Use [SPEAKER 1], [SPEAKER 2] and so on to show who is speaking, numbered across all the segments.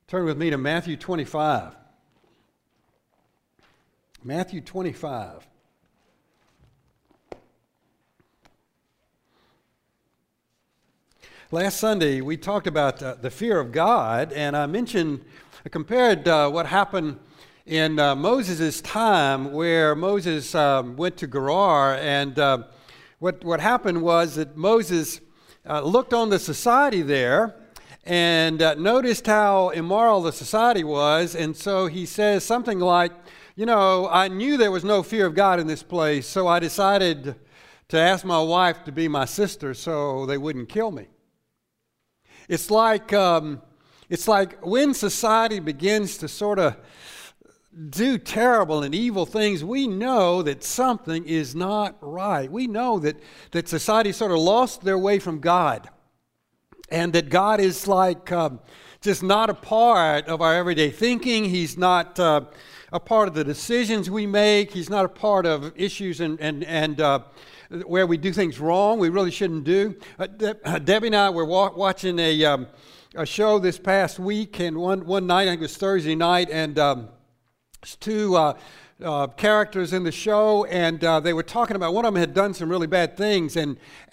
[SPEAKER 1] Turn with me to Matthew 25. Matthew 25. Last Sunday, we talked about the fear of God, and I compared what happened in Moses' time where Moses went to Gerar, and what happened was that Moses looked on the society there and noticed how immoral the society was, and so he says something like, I knew there was no fear of God in this place, so I decided to ask my wife to be my sister so they wouldn't kill me. It's like when society begins to sort of do terrible and evil things, we know that something is not right. We know that society sort of lost their way from God, and that God is like just not a part of our everyday thinking. He's not a part of the decisions we make. He's not a part of issues and where we do things wrong we really shouldn't do. Debbie and I were watching a show this past week, and one night, I think it was Thursday night, and two characters in the show, and they were talking about one of them had done some really bad things, and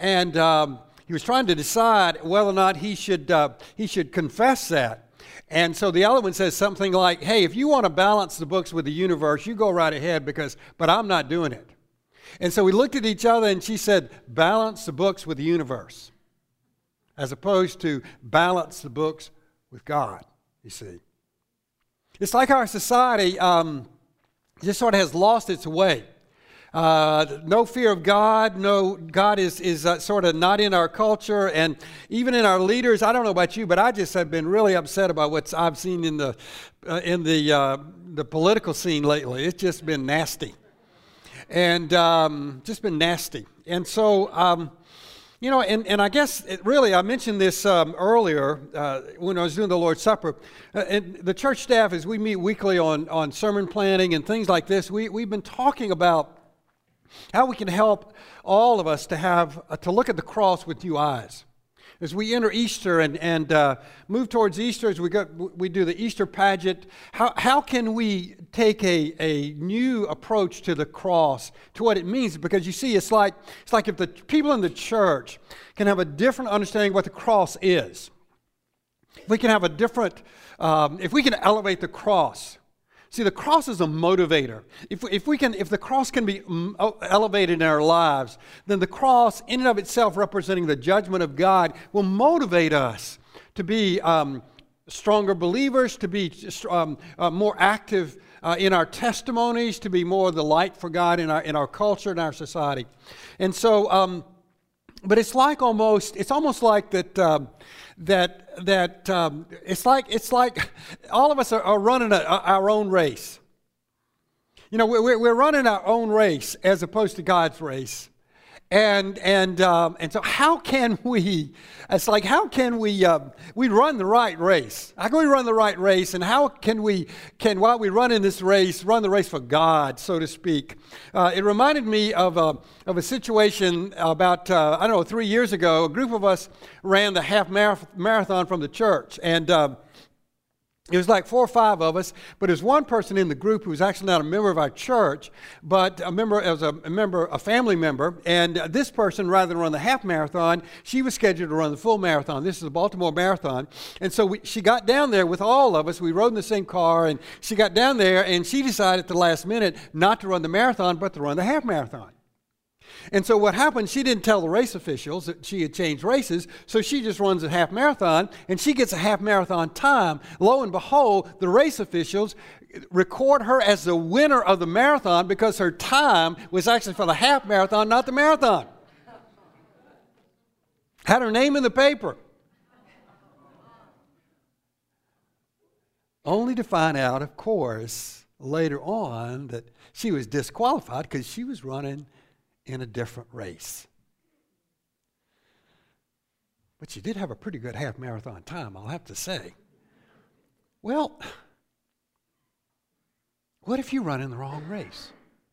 [SPEAKER 1] he was trying to decide whether or not he should confess that. And so the other one says something like, "Hey, if you want to balance the books with the universe, you go right ahead, but I'm not doing it." And so we looked at each other, and she said, "Balance the books with the universe," as opposed to balance the books with God, you see. It's like our society just sort of has lost its way. No fear of God. No, God is sort of not in our culture, and even in our leaders. I don't know about you, but I just have been really upset about what I've seen in the political scene lately. It's just been nasty, and just been nasty. And so, and I guess I mentioned this earlier when I was doing the Lord's Supper. And the church staff, as we meet weekly on sermon planning and things like this, we've been talking about how we can help all of us to look at the cross with new eyes. As we enter Easter and move towards Easter, as we do the Easter pageant, how can we take a new approach to the cross, to what it means? Because you see, it's like if the people in the church can have a different understanding of what the cross is. We can have a different, if we can elevate the cross. See, the cross is a motivator. If the cross can be elevated in our lives, then the cross, in and of itself representing the judgment of God, will motivate us to be stronger believers, to be more active in our testimonies, to be more the light for God in our culture and our society. And so, but it's almost like that. It's like all of us are running our own race. We're running our own race as opposed to God's race, and so how can we? It's like, how can we run the right race? How can we run the right race, and how can while we run in this race, run the race for God, so to speak? It reminded me of a situation about 3 years ago. A group of us ran the half marathon from the church, and it was like 4 or 5 of us, but there's one person in the group who was actually not a member of our church, but a family member. And this person, rather than run the half marathon, she was scheduled to run the full marathon. This is the Baltimore Marathon. And so she got down there with all of us. We rode in the same car, and she got down there, and she decided at the last minute not to run the marathon, but to run the half marathon. And so what happened, she didn't tell the race officials that she had changed races, so she just runs a half marathon, and she gets a half marathon time. Lo and behold, the race officials record her as the winner of the marathon because her time was actually for the half marathon, not the marathon. Had her name in the paper. Only to find out, of course, later on that she was disqualified because she was running in a different race. But she did have a pretty good half marathon time, I'll have to say. Well, what if you run in the wrong race?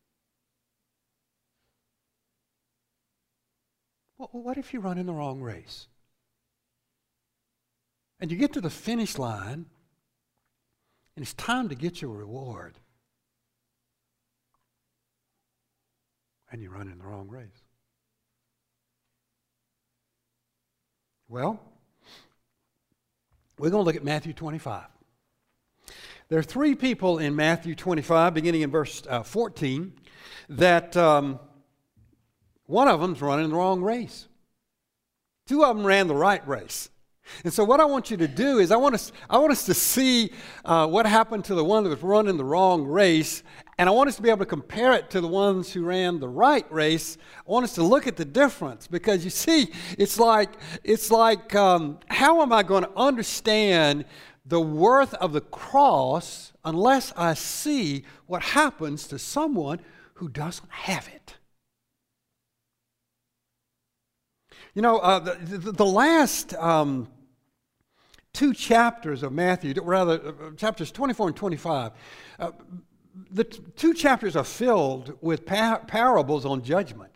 [SPEAKER 1] What if you run in the wrong race? And you get to the finish line And it's time to get your reward. And you're running the wrong race. Well, we're going to look at Matthew 25. There are three people in Matthew 25, beginning in verse 14, that one of them's running the wrong race. Two of them ran the right race. And so what I want you to do is I want us to see what happened to the one that was running the wrong race, and I want us to be able to compare it to the ones who ran the right race. I want us to look at the difference, because you see, it's like how am I going to understand the worth of the cross unless I see what happens to someone who doesn't have it? You know, the last two chapters of Matthew, rather chapters 24 and 25, the two chapters are filled with parables on judgment.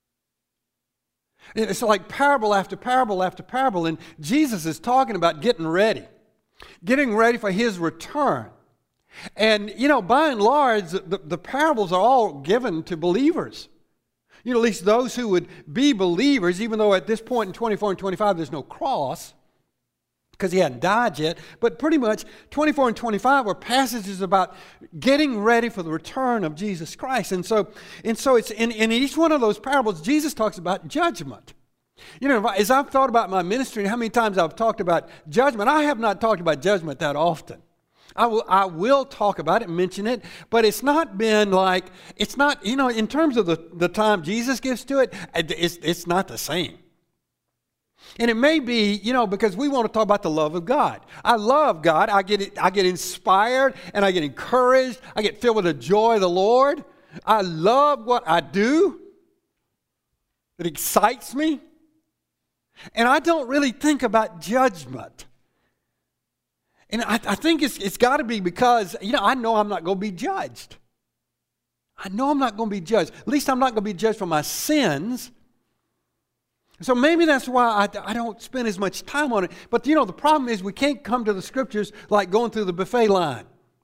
[SPEAKER 1] It's like parable after parable after parable, and Jesus is talking about getting ready for his return. And, you know, by and large, the parables are all given to believers. You know, at least those who would be believers, even though at this point in 24 and 25 there's no cross, because he hadn't died yet. But pretty much 24 and 25 are passages about getting ready for the return of Jesus Christ. And so it's in each one of those parables, Jesus talks about judgment. You know, as I've thought about my ministry and how many times I've talked about judgment, I have not talked about judgment that often. I will talk about it and mention it, but it's not been like, it's not, you know, in terms of the time Jesus gives to it, it's not the same. And it may be, you know, because we want to talk about the love of God. I love God. I get inspired and I get encouraged. I get filled with the joy of the Lord. I love what I do. It excites me. And I don't really think about judgment. And I think it's got to be because, you know, I know I'm not going to be judged. I know I'm not going to be judged. At least I'm not going to be judged for my sins. So maybe that's why I don't spend as much time on it. But, you know, the problem is we can't come to the Scriptures like going through the buffet line.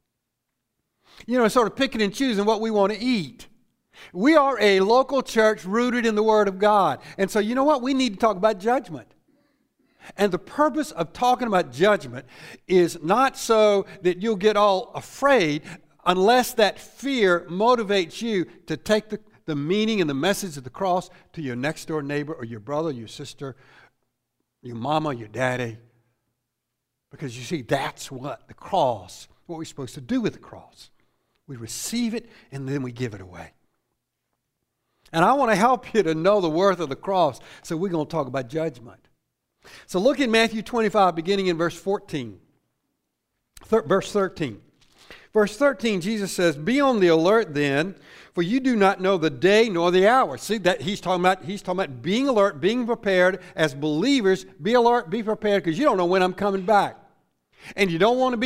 [SPEAKER 1] You know, sort of picking and choosing what we want to eat. We are a local church rooted in the Word of God. And so, you know what? We need to talk about judgment. And the purpose of talking about judgment is not so that you'll get all afraid, unless that fear motivates you to take the meaning and the message of the cross to your next door neighbor or your brother, your sister, your mama, your daddy. Because you see, that's what the cross, what we're supposed to do with the cross. We receive it and then we give it away. And I want to help you to know the worth of the cross, so we're going to talk about judgment. So look in Matthew 25, beginning in verse 14. Verse 13. Verse 13, Jesus says, "Be on the alert then, for you do not know the day nor the hour." See, that he's talking about being alert, being prepared. As believers, be alert, be prepared, because you don't know when I'm coming back. And you don't want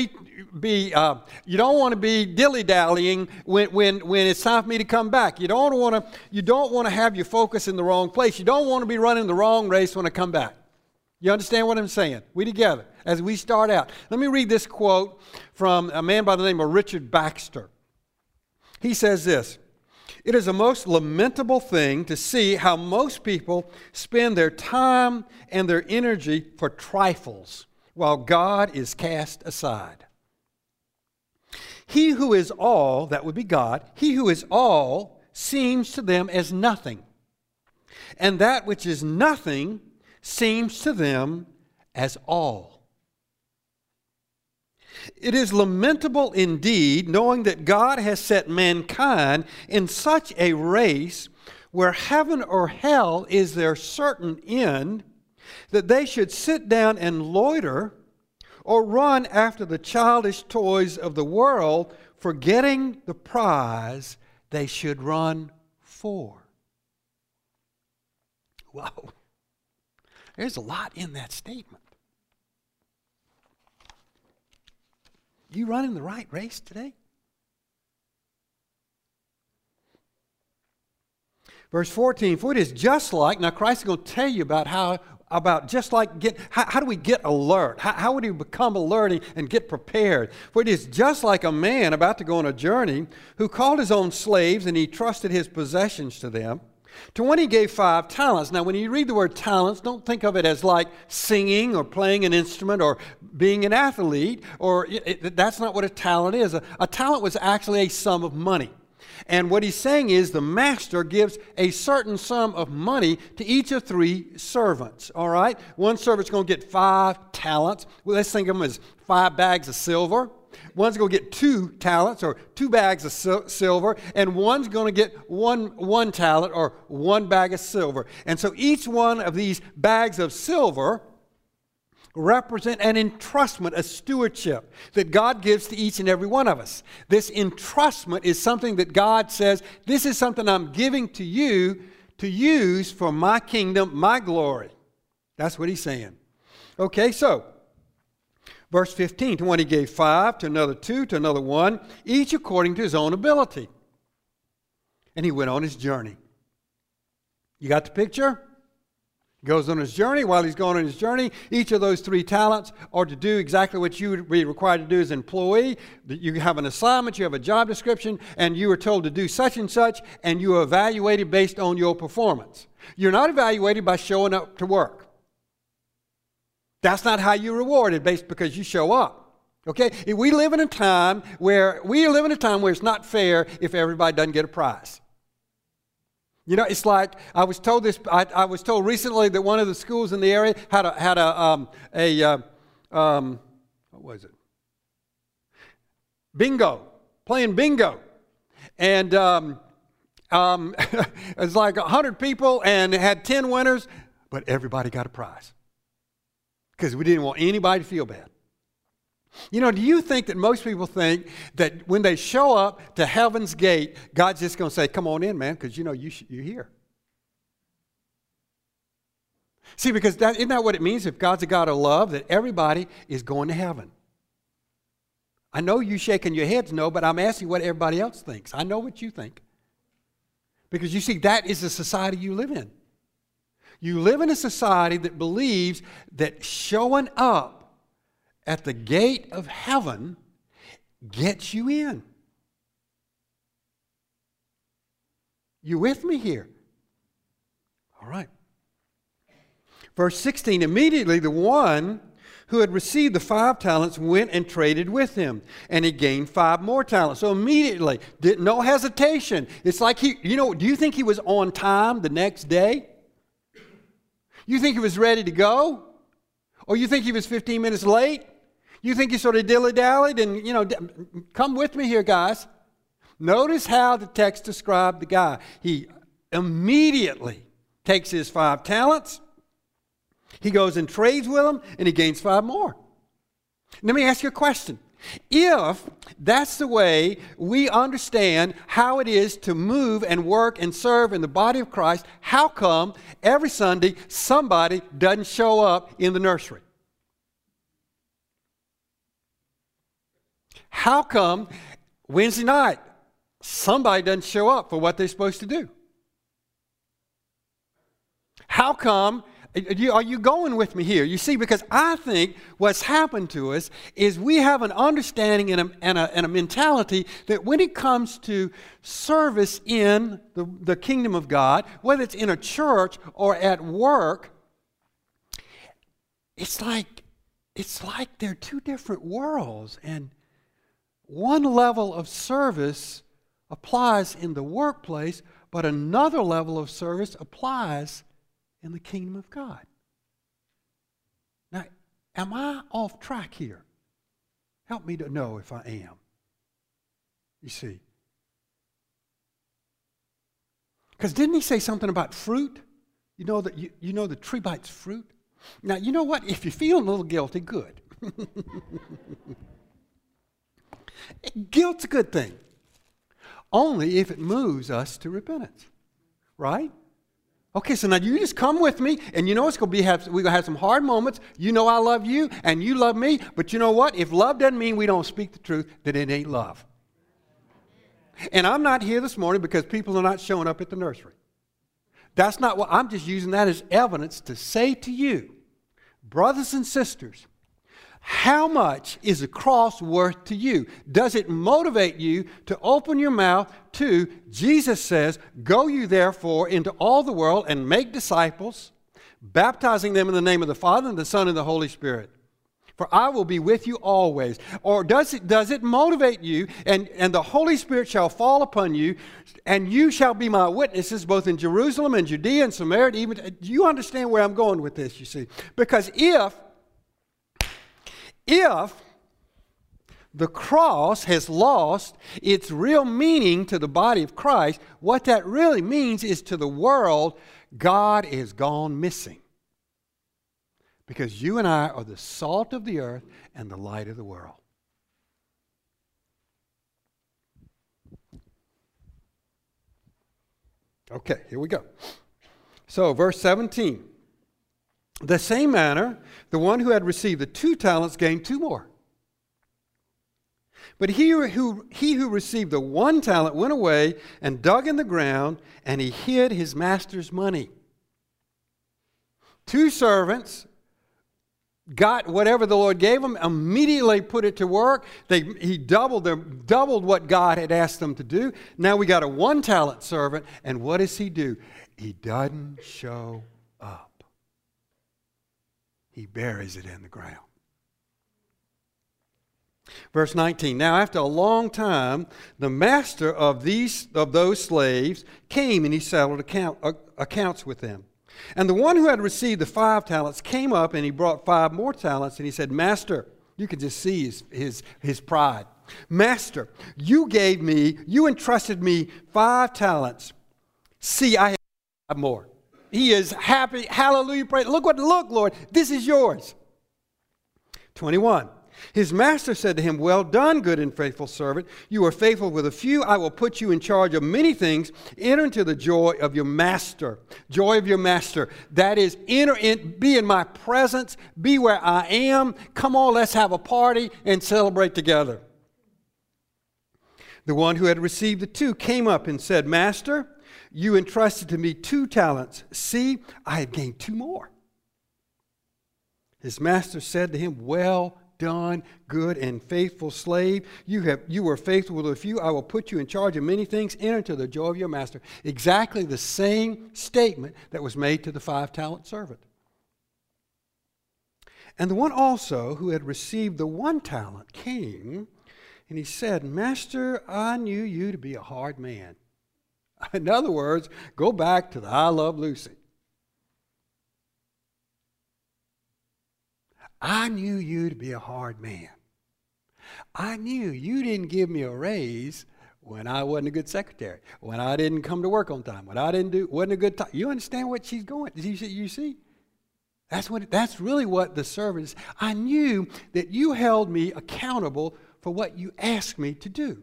[SPEAKER 1] to be dilly-dallying when it's time for me to come back. You don't want to have your focus in the wrong place. You don't want to be running the wrong race when I come back. You understand what I'm saying? We together, as we start out. Let me read this quote from a man by the name of Richard Baxter. He says this: "It is a most lamentable thing to see how most people spend their time and their energy for trifles, while God is cast aside. He who is all," that would be God, "he who is all seems to them as nothing, and that which is nothing seems to them as all. It is lamentable indeed, knowing that God has set mankind in such a race where heaven or hell is their certain end, that they should sit down and loiter or run after the childish toys of the world, forgetting the prize they should run for." Wow. There's a lot in that statement. You running the right race today? Verse 14, "For it is just like," now Christ is going to tell you about how about just like how do we get alert? How would you become alert and get prepared? For it is just like a man about to go on a journey who called his own slaves and he trusted his possessions to them. To one he gave 5 talents. Now, when you read the word talents, don't think of it as like singing or playing an instrument or being an athlete. That's not what a talent is. A talent was actually a sum of money. And what he's saying is the master gives a certain sum of money to each of 3 servants. All right? One servant's going to get 5 talents. Well, let's think of them as 5 bags of silver. One's going to get 2 talents or 2 bags of silver, and one's going to get one talent or 1 bag of silver. And so each one of these bags of silver represent an entrustment, a stewardship that God gives to each and every one of us. This entrustment is something that God says, this is something I'm giving to you to use for my kingdom, my glory. That's what he's saying. Okay, so verse 15, to one he gave 5, to another 2, to another 1, each according to his own ability. And he went on his journey. You got the picture? He goes on his journey. While he's going on his journey, each of those 3 talents are to do exactly what you would be required to do as an employee. You have an assignment, you have a job description, and you are told to do such and such, and you are evaluated based on your performance. You're not evaluated by showing up to work. That's not how you're rewarded because you show up. Okay? We live in a time where it's not fair if everybody doesn't get a prize. You know, it's like I was told recently that one of the schools in the area had what was it? Bingo, playing bingo, and it was like 100 people and it had 10 winners, but everybody got a prize. Because we didn't want anybody to feel bad. You know, do you think that most people think that when they show up to heaven's gate, God's just going to say, come on in, man, because you know you're here? See, because isn't that what it means if God's a God of love, that everybody is going to heaven? I know you shaking your heads no, but I'm asking what everybody else thinks. I know what you think. Because you see, that is the society you live in. You live in a society that believes that showing up at the gate of heaven gets you in. You with me here? All right. Verse 16, immediately the one who had received the 5 talents went and traded with him, and he gained 5 more talents. So immediately, no hesitation. It's like do you think he was on time the next day? You think he was ready to go? Or you think he was 15 minutes late? You think he sort of dilly-dallied and, come with me here, guys. Notice how the text described the guy. He immediately takes his 5 talents. He goes and trades with them, and he gains 5 more. Let me ask you a question. If that's the way we understand how it is to move and work and serve in the body of Christ, how come every Sunday somebody doesn't show up in the nursery? How come Wednesday night somebody doesn't show up for what they're supposed to do? How come? Are you going with me here? You see, because I think what's happened to us is we have an understanding and a mentality that when it comes to service in the kingdom of God, whether it's in a church or at work, it's like they're 2 different worlds. And one level of service applies in the workplace, but another level of service applies in the kingdom of God. Now, am I off track here? Help me to know if I am. You see. Because didn't he say something about fruit? You know that you know the tree bites fruit? Now, you know what? If you feel a little guilty, good. Guilt's a good thing. Only if it moves us to repentance. Right? Okay, so now you just come with me, and you know it's going to be we're going to have some hard moments. You know I love you, and you love me, but you know what? If love doesn't mean we don't speak the truth, then it ain't love. And I'm not here this morning because people are not showing up at the nursery. That's not what I'm just using that as evidence to say to you, brothers and sisters, how much is a cross worth to you? Does it motivate you to open your mouth to, Jesus says, go you therefore into all the world and make disciples, baptizing them in the name of the Father and the Son and the Holy Spirit. For I will be with you always. Or does it motivate you, and the Holy Spirit shall fall upon you, and you shall be my witnesses both in Jerusalem and Judea and Samaria. Do you understand where I'm going with this, you see? Because if the cross has lost its real meaning to the body of Christ, what that really means is to the world, God is gone missing. Because you and I are the salt of the earth and the light of the world. Okay, here we go. So, verse 17. The same manner, the one who had received the 2 talents gained 2 more. But he who received the 1 talent went away and dug in the ground, and he hid his master's money. 2 servants got whatever the Lord gave them, immediately put it to work. He doubled what God had asked them to do. Now we got a 1 talent servant, and what does he do? He doesn't show up. He buries it in the ground. Verse 19, now after a long time, the master of those slaves came and he settled accounts with them. And the one who had received the 5 talents came up and he brought 5 more talents and he said, Master, you can just see his pride. Master, you entrusted me 5 talents. See, I have 5 more. He is happy. Hallelujah. Praise. Look, Lord, this is yours. 21. His master said to him, well done, good and faithful servant. You are faithful with a few. I will put you in charge of many things. Enter into the joy of your master. Joy of your master. That is, be in my presence. Be where I am. Come on, let's have a party and celebrate together. The one who had received the 2 came up and said, Master, you entrusted to me 2 talents. See, I have gained 2 more. His master said to him, well done, good and faithful slave. You were faithful with a few. I will put you in charge of many things. Enter into the joy of your master. Exactly the same statement that was made to the 5-talent servant. And the one also who had received the 1 talent came, and he said, Master, I knew you to be a hard man. In other words, go back to the I Love Lucy. I knew you to be a hard man. I knew you didn't give me a raise when I wasn't a good secretary, when I didn't come to work on time, when I wasn't a good time. You understand what she's going? You see? That's really what the servant is. I knew that you held me accountable for what you asked me to do.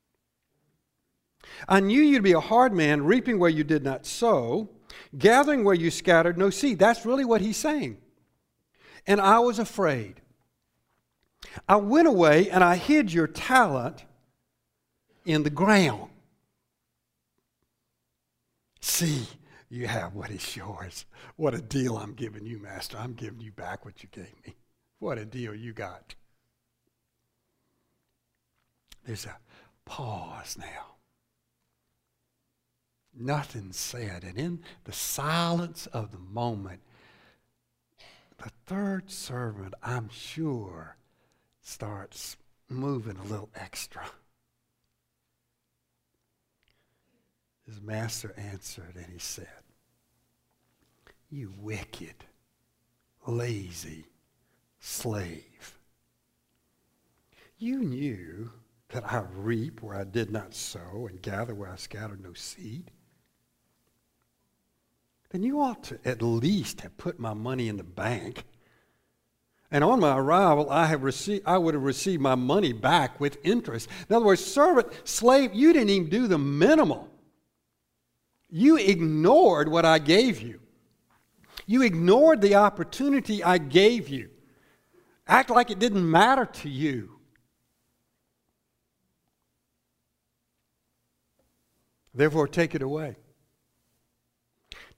[SPEAKER 1] I knew you to be a hard man, reaping where you did not sow, gathering where you scattered no seed. That's really what he's saying. And I was afraid. I went away and I hid your talent in the ground. See, you have what is yours. What a deal I'm giving you, Master. I'm giving you back what you gave me. What a deal you got. There's a pause now. Nothing said. And in the silence of the moment, the 3rd servant, I'm sure, starts moving a little extra. His master answered and he said, you wicked, lazy slave. You knew that I reap where I did not sow and gather where I scattered no seed. Then you ought to at least have put my money in the bank. And on my arrival, I would have received my money back with interest. In other words, servant, slave, you didn't even do the minimal. You ignored what I gave you. You ignored the opportunity I gave you. Act like it didn't matter to you. Therefore, take it away.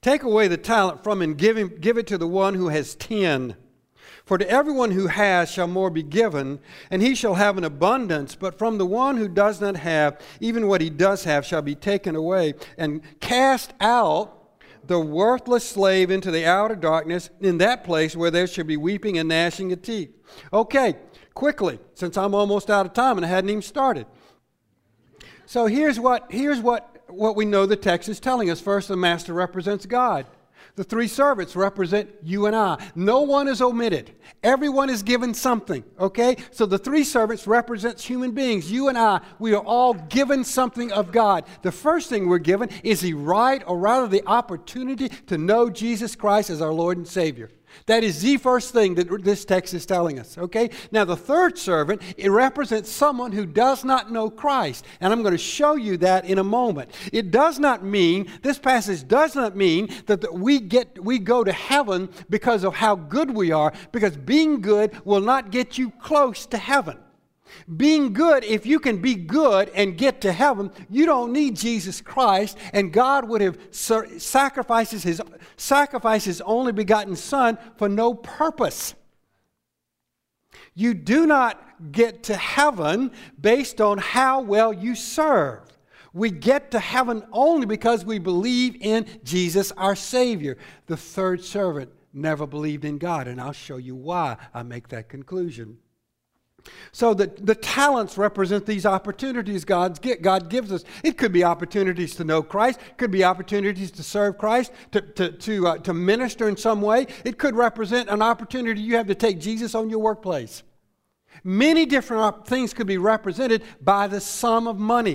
[SPEAKER 1] Take away the talent from him, give it to the one who has 10. For to everyone who has shall more be given, and he shall have an abundance. But from the one who does not have, even what he does have shall be taken away. And cast out the worthless slave into the outer darkness, in that place where there shall be weeping and gnashing of teeth. Okay, quickly, since I'm almost out of time and I hadn't even started. So here's what we know the text is telling us. First, the master represents God. The three servants represent you and I. No one is omitted. Everyone is given something, okay? So the three servants represents human beings. You and I, we are all given something of God. The first thing we're given is the right, or rather the opportunity, to know Jesus Christ as our Lord and Savior. That is the first thing that this text is telling us, okay? Now, the third servant, it represents someone who does not know Christ. And I'm going to show you that in a moment. It does not mean, this passage does not mean that we go to heaven because of how good we are, because being good will not get you close to heaven. Being good, if you can be good and get to heaven, you don't need Jesus Christ, and God would have sacrificed his only begotten Son for no purpose. You do not get to heaven based on how well you serve. We get to heaven only because we believe in Jesus, our Savior. The third servant never believed in God, and I'll show you why I make that conclusion. So the talents represent these opportunities God gives us. It could be opportunities to know Christ. It could be opportunities to serve Christ, to minister in some way. It could represent an opportunity you have to take Jesus on your workplace. Many different things could be represented by the sum of money.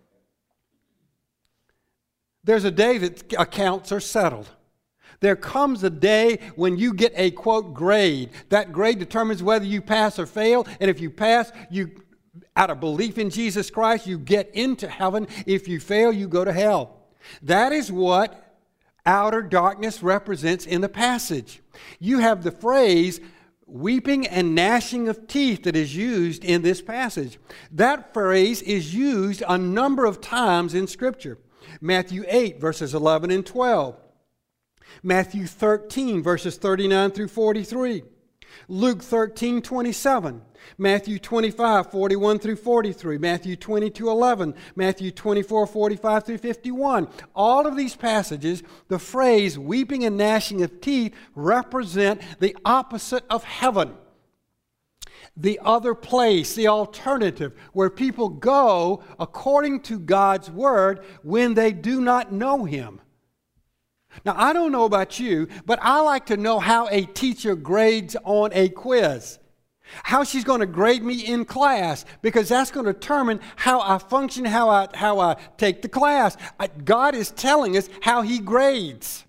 [SPEAKER 1] There's a day that accounts are settled. There comes a day when you get a, quote, grade. That grade determines whether you pass or fail. And if you pass, out of belief in Jesus Christ, you get into heaven. If you fail, you go to hell. That is what outer darkness represents in the passage. You have the phrase, weeping and gnashing of teeth, that is used in this passage. That phrase is used a number of times in Scripture. Matthew 8, verses 11 and 12. Matthew 13, verses 39 through 43. Luke 13, 27. Matthew 25, 41 through 43. Matthew 22, 11. Matthew 24, 45 through 51. All of these passages, the phrase weeping and gnashing of teeth represent the opposite of heaven. The other place, the alternative, where people go according to God's word when they do not know Him. Now, I don't know about you, but I like to know how a teacher grades on a quiz. How she's going to grade me in class, because that's going to determine how I function, how I take the class. God is telling us how He grades.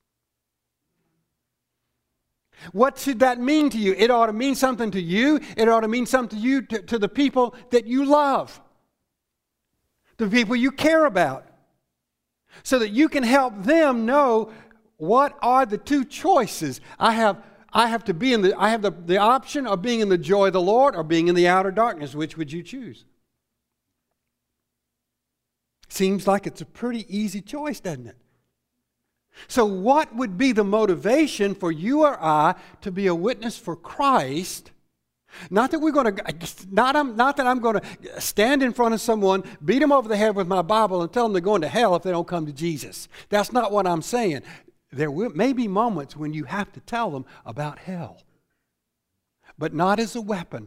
[SPEAKER 1] What should that mean to you? It ought to mean something to you. It ought to mean something to you, to the people that you love, the people you care about, so that you can help them know what are the two choices. I have the option of being in the joy of the Lord or being in the outer darkness. Which would you choose? Seems like it's a pretty easy choice, doesn't it? So what would be the motivation for you or I to be a witness for Christ? Not that I'm going to stand in front of someone, beat them over the head with my Bible and tell them they're going to hell if they don't come to Jesus. That's not what I'm saying. There may be moments when you have to tell them about hell, but not as a weapon.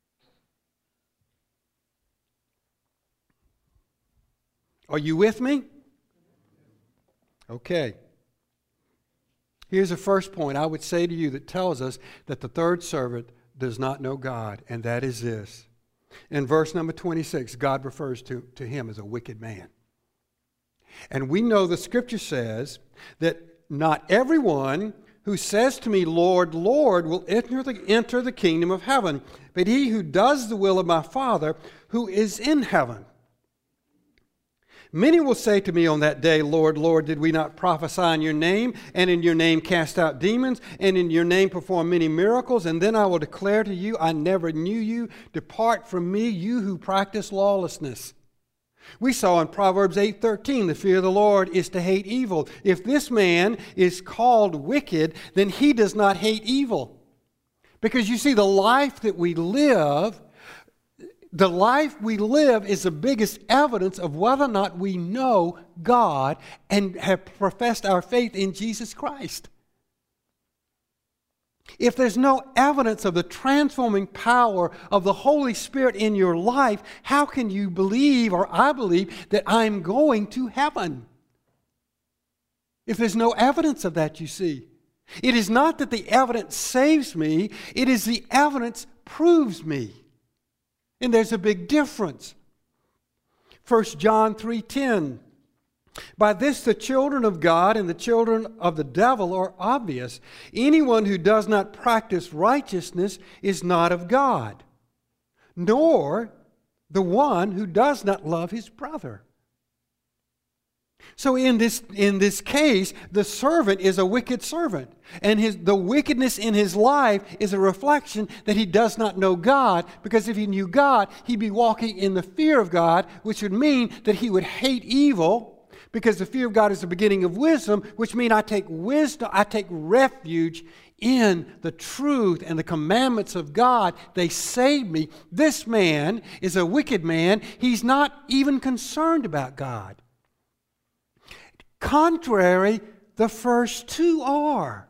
[SPEAKER 1] Are you with me? Okay. Here's the first point I would say to you that tells us that the third servant does not know God, and that is this. In verse number 26, God refers to him as a wicked man. And we know the Scripture says that not everyone who says to me, Lord, Lord, will enter the kingdom of heaven, but he who does the will of my Father who is in heaven. Many will say to me on that day, Lord, Lord, did we not prophesy in your name, and in your name cast out demons, and in your name perform many miracles? And then I will declare to you, I never knew you. Depart from me, you who practice lawlessness. We saw in Proverbs 8:13, the fear of the Lord is to hate evil. If this man is called wicked, then he does not hate evil. Because you see, the life we live is the biggest evidence of whether or not we know God and have professed our faith in Jesus Christ. If there's no evidence of the transforming power of the Holy Spirit in your life, how can you believe, or I believe, that I'm going to heaven? If there's no evidence of that, you see. It is not that the evidence saves me, it is the evidence proves me. And there's a big difference. 1 John 3:10. By this the children of God and the children of the devil are obvious. Anyone who does not practice righteousness is not of God, nor the one who does not love his brother. So in this case, the servant is a wicked servant. And the wickedness in his life is a reflection that he does not know God. Because if he knew God, he'd be walking in the fear of God, which would mean that he would hate evil. Because the fear of God is the beginning of wisdom, which means I take refuge in the truth and the commandments of God. They save me. This man is a wicked man. He's not even concerned about God. Contrary, the first two are.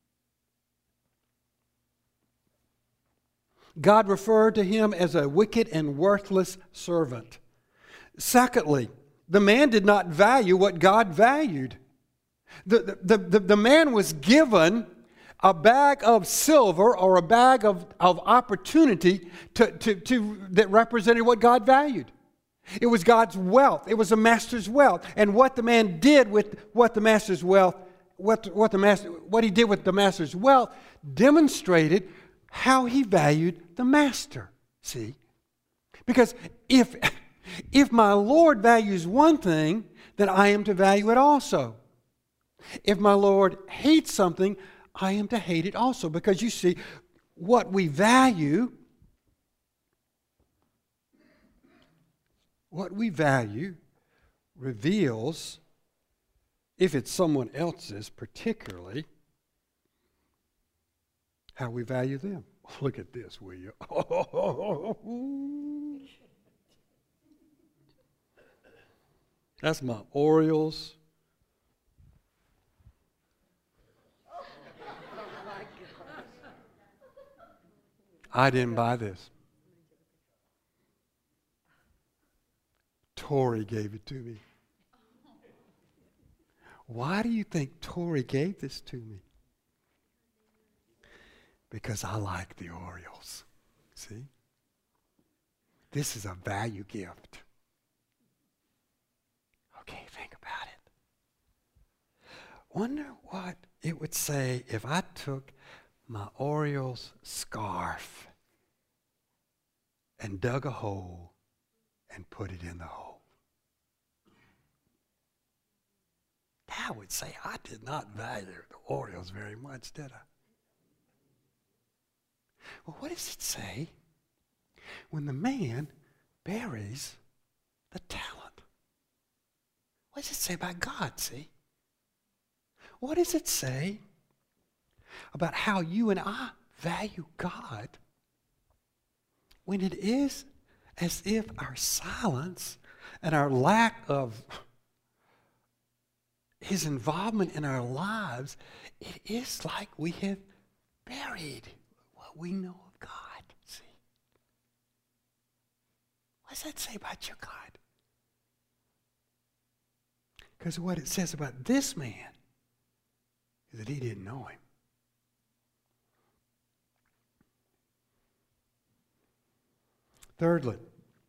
[SPEAKER 1] God referred to him as a wicked and worthless servant. Secondly, the man did not value what God valued. The man was given a bag of silver or a bag of opportunity that represented what God valued. It was God's wealth. It was the master's wealth. And what the man did with what the master's wealth, what he did with the master's wealth demonstrated how he valued the master. See? Because if my Lord values one thing, then I am to value it also. If my Lord hates something, I am to hate it also. Because you see, what we value reveals, if it's someone else's particularly, how we value them. Look at this, will you? That's my Orioles. I didn't buy this. Tori gave it to me. Why do you think Tori gave this to me? Because I like the Orioles. See? This is a value gift. Okay, think about it. Wonder what it would say if I took my Orioles scarf and dug a hole and put it in the hole. That would say I did not value the Orioles very much, did I? Well, what does it say when the man buries the talent? What does it say about God, see? What does it say about how you and I value God when it is as if our silence and our lack of His involvement in our lives, it is like we have buried what we know of God. See? What does that say about your God? Because what it says about this man is that he didn't know Him. Thirdly,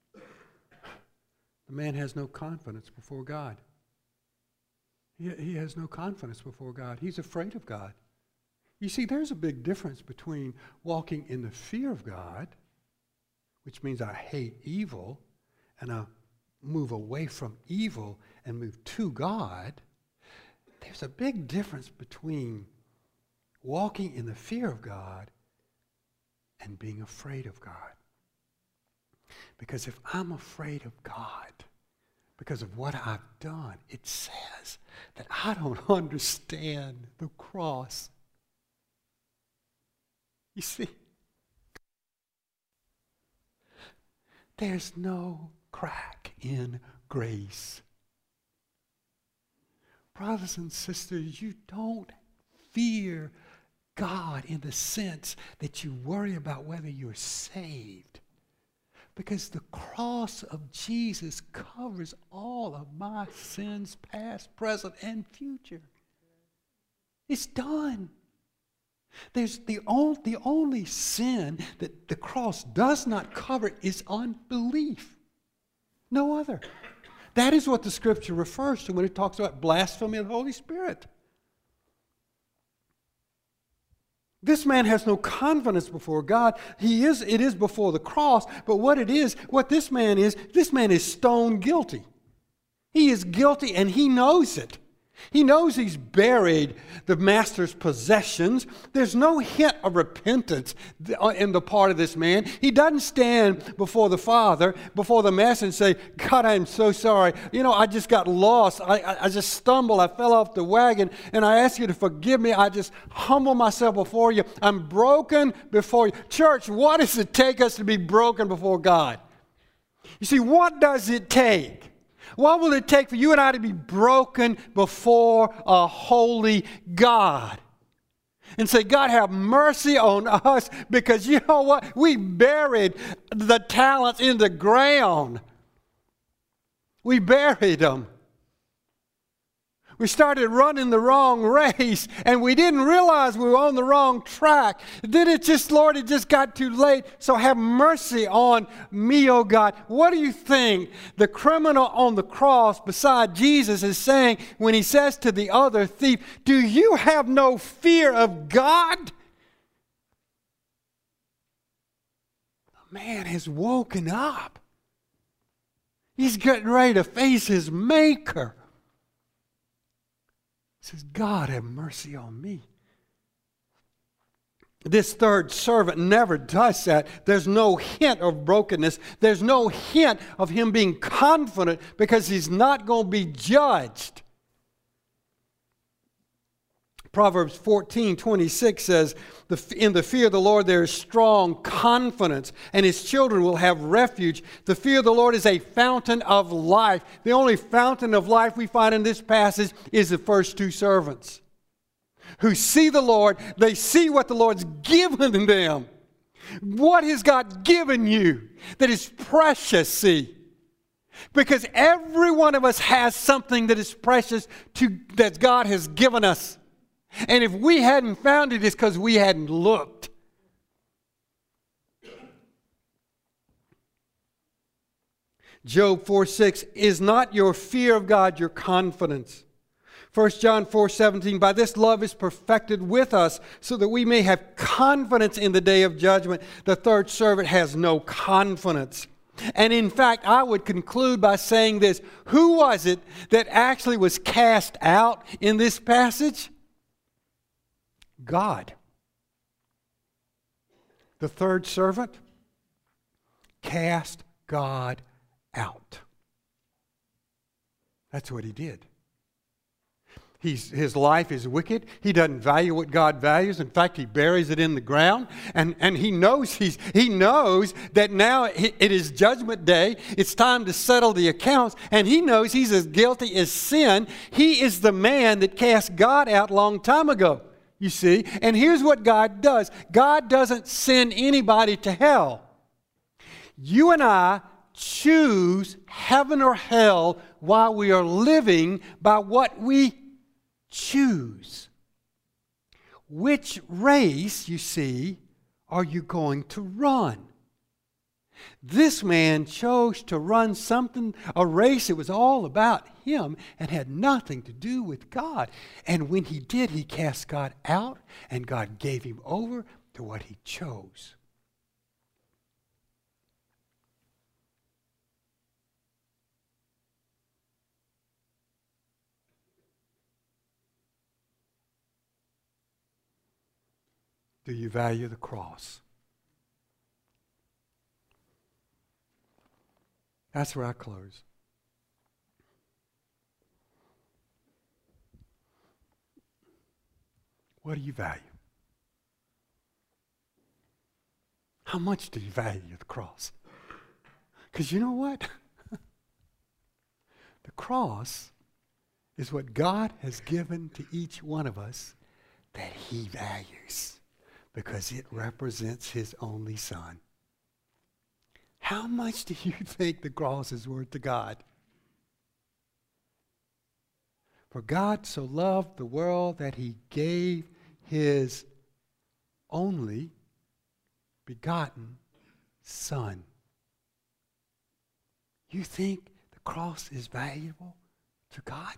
[SPEAKER 1] the man has no confidence before God. He has no confidence before God. He's afraid of God. You see, there's a big difference between walking in the fear of God, which means I hate evil, and I move away from evil and move to God. There's a big difference between walking in the fear of God and being afraid of God. Because if I'm afraid of God, because of what I've done. It says that I don't understand the cross. You see, there's no crack in grace. Brothers and sisters, you don't fear God in the sense that you worry about whether you're saved. Because the cross of Jesus covers all of my sins, past, present, and future. It's done. There's the only sin that the cross does not cover is unbelief. No other. That is what the Scripture refers to when it talks about blasphemy of the Holy Spirit. This man has no confidence before God. It is before the cross, but what this man is stone guilty. He is guilty and he knows it. He knows he's buried the master's possessions. There's no hint of repentance in the part of this man. He doesn't stand before the Father, before the master and say, God, I'm so sorry. I just got lost. I just stumbled. I fell off the wagon and I ask you to forgive me. I just humble myself before you. I'm broken before you. Church, what does it take us to be broken before God? You see, what does it take? What will it take for you and I to be broken before a holy God? And say, God, have mercy on us, because you know what? We buried the talents in the ground. We buried them. We started running the wrong race, and we didn't realize we were on the wrong track. Then it just got too late. So have mercy on me, oh God. What do you think the criminal on the cross beside Jesus is saying when he says to the other thief, do you have no fear of God? The man has woken up. He's getting ready to face his Maker. He says, God, have mercy on me. This third servant never does that. There's no hint of brokenness. There's no hint of him being confident because he's not going to be judged. Proverbs 14:26 says, in the fear of the Lord there is strong confidence, and his children will have refuge. The fear of the Lord is a fountain of life. The only fountain of life we find in this passage is the first two servants who see the Lord. They see what the Lord's given them. What has God given you that is precious, see? Because every one of us has something that is precious that God has given us. And if we hadn't found it, it's because we hadn't looked. Job 4:6, is not your fear of God your confidence? 1 John 4:17, by this love is perfected with us so that we may have confidence in the day of judgment. The third servant has no confidence. And in fact, I would conclude by saying this. Who was it that actually was cast out in this passage? God. The third servant cast God out. That's what he did. His life is wicked. He doesn't value what God values. In fact, he buries it in the ground. And he knows that now it is judgment day. It's time to settle the accounts. And he knows he's as guilty as sin. He is the man that cast God out a long time ago. You see? And here's what God does. God doesn't send anybody to hell. You and I choose heaven or hell while we are living by what we choose. Which race, you see, are you going to run? This man chose to run a race that was all about him and had nothing to do with God. And when he did, he cast God out, and God gave him over to what he chose. Do you value the cross? That's where I close. What do you value? How much do you value the cross? Because you know what? The cross is what God has given to each one of us that he values because it represents his only son. How much do you think the cross is worth to God? For God so loved the world that he gave his only begotten son. You think the cross is valuable to God?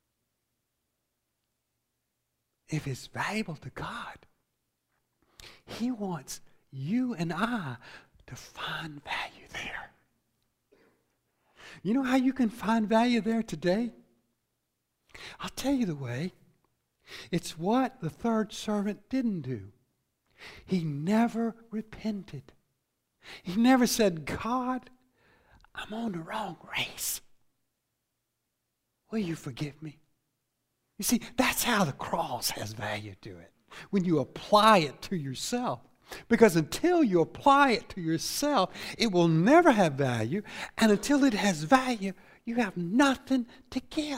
[SPEAKER 1] If it's valuable to God, he wants you and I to find value there. You know how you can find value there today? I'll tell you the way. It's what the third servant didn't do. He never repented. He never said, God, I'm on the wrong race. Will you forgive me? You see, that's how the cross has value to it. When you apply it to yourself. Because until you apply it to yourself, it will never have value. And until it has value, you have nothing to give.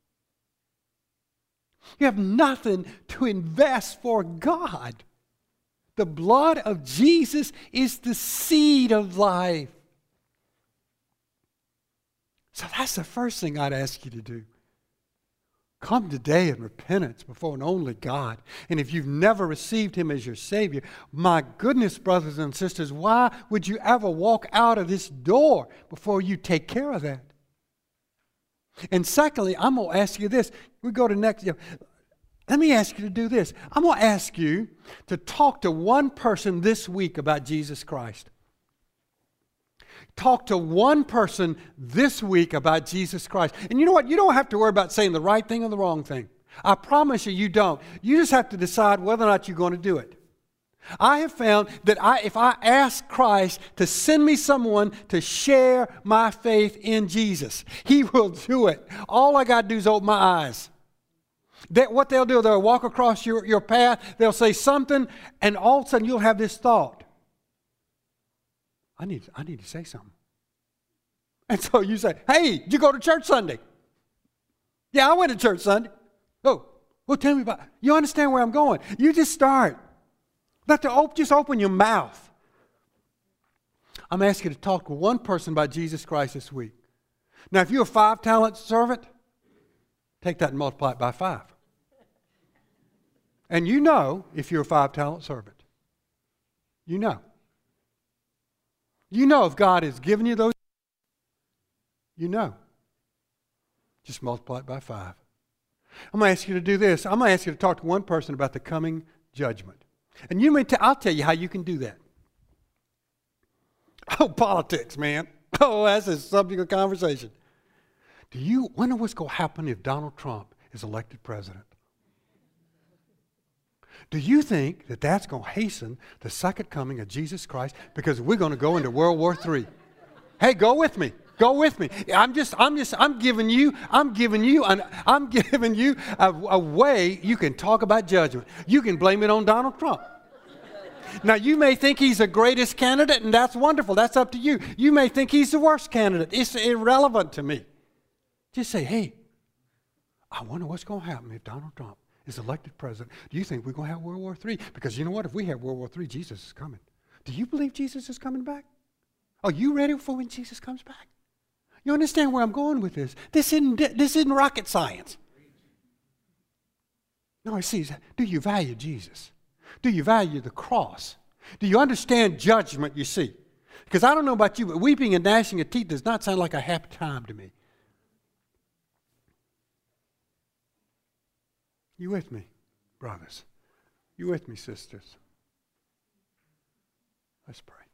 [SPEAKER 1] You have nothing to invest for God. The blood of Jesus is the seed of life. So that's the first thing I'd ask you to do. Come today in repentance before an only God. And if you've never received him as your Savior, my goodness, brothers and sisters, why would you ever walk out of this door before you take care of that? And secondly, I'm going to ask you this. We go to next. Let me ask you to do this. I'm going to ask you to talk to one person this week about Jesus Christ. Talk to one person this week about Jesus Christ. And you know what? You don't have to worry about saying the right thing or the wrong thing. I promise you, you don't. You just have to decide whether or not you're going to do it. I have found that if I ask Christ to send me someone to share my faith in Jesus, he will do it. All I got to do is open my eyes. What they'll do, they'll walk across your path, they'll say something, and all of a sudden you'll have this thought. I need to say something. And so you say, hey, did you go to church Sunday? Yeah, I went to church Sunday. Oh, well, tell me about it. You understand where I'm going. You just start. Just open your mouth. I'm asking you to talk to one person about Jesus Christ this week. Now, if you're a 5-talent servant, take that and multiply it by 5. And you know if you're a 5-talent servant. You know. You know if God has given you those. You know. Just multiply it by 5. I'm going to ask you to do this. I'm going to ask you to talk to one person about the coming judgment. And I'll tell you how you can do that. Oh, politics, man. Oh, that's a subject of conversation. Do you wonder what's going to happen if Donald Trump is elected president? Do you think that that's going to hasten the second coming of Jesus Christ because we're going to go into World War III? Hey, go with me. Go with me. I'm giving you a way you can talk about judgment. You can blame it on Donald Trump. Now, you may think he's the greatest candidate, and that's wonderful. That's up to you. You may think he's the worst candidate. It's irrelevant to me. Just say, hey, I wonder what's going to happen if Donald Trump is elected president. Do you think we're going to have World War III? Because you know what? If we have World War III, Jesus is coming. Do you believe Jesus is coming back? Are you ready for when Jesus comes back? You understand where I'm going with this? This isn't rocket science. No, it says, do you value Jesus? Do you value the cross? Do you understand judgment, you see? Because I don't know about you, but weeping and gnashing of teeth does not sound like a happy time to me. You with me, brothers? You with me, sisters? Let's pray.